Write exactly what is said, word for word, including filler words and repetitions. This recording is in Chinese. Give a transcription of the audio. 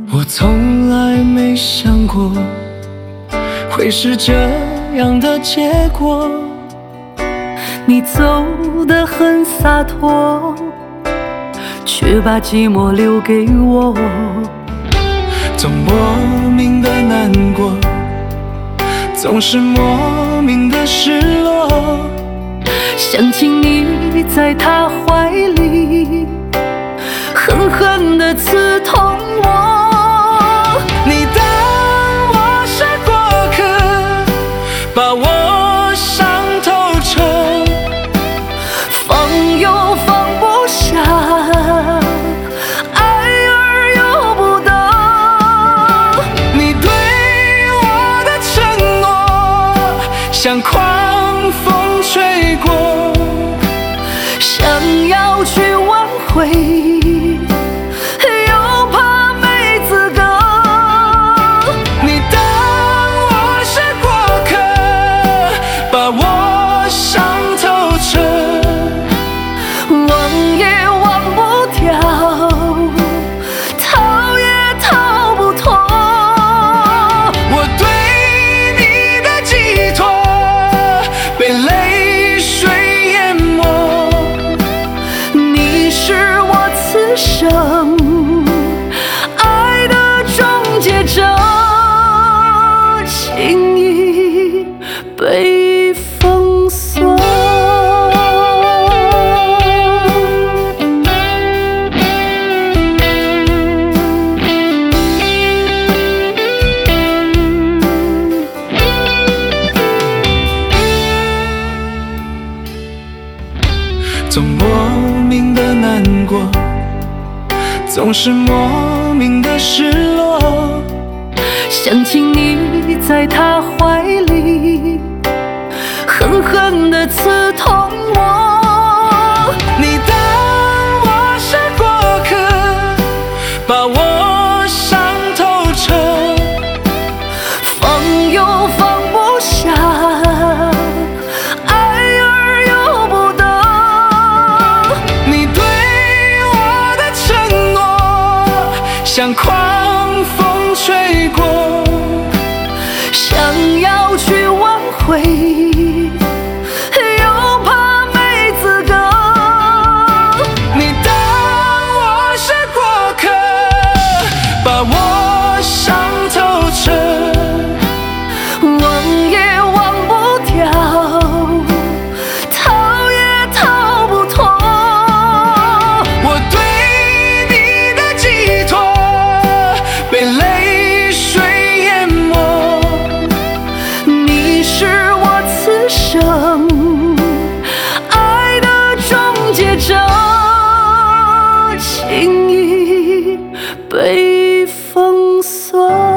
我从来没想过会是这样的结果。 你走得很洒脱，却把寂寞留给我。 总莫名的难过，总是莫名的失落。 想起你在他怀里，狠狠地刺痛我。 你当我是过客，把我伤透彻， 放又放不下，爱而又不得。 你对我的承诺像狂风吹过， 想要去挽回，又怕没资格。 你当我是过客，把我伤透彻， 忘也忘不掉，逃也逃不脱。 我对你的寄托被泪水淹没。 你是我此生爱的终结者，轻易被封锁。 总莫名的难过，总是莫名的失落。 想起你在他怀里，狠狠地刺痛我。 你当我是过客，把我伤透彻， 放又放不下，爱而又不得。 你对我的承诺像狂风吹过， 想要去挽回，又怕没资格。 你当我是过客，把我伤透彻， 忘也忘不掉，逃也逃不脱。 我对你的寄托被泪水淹没。 你是我此生爱的终结者，轻易被封锁。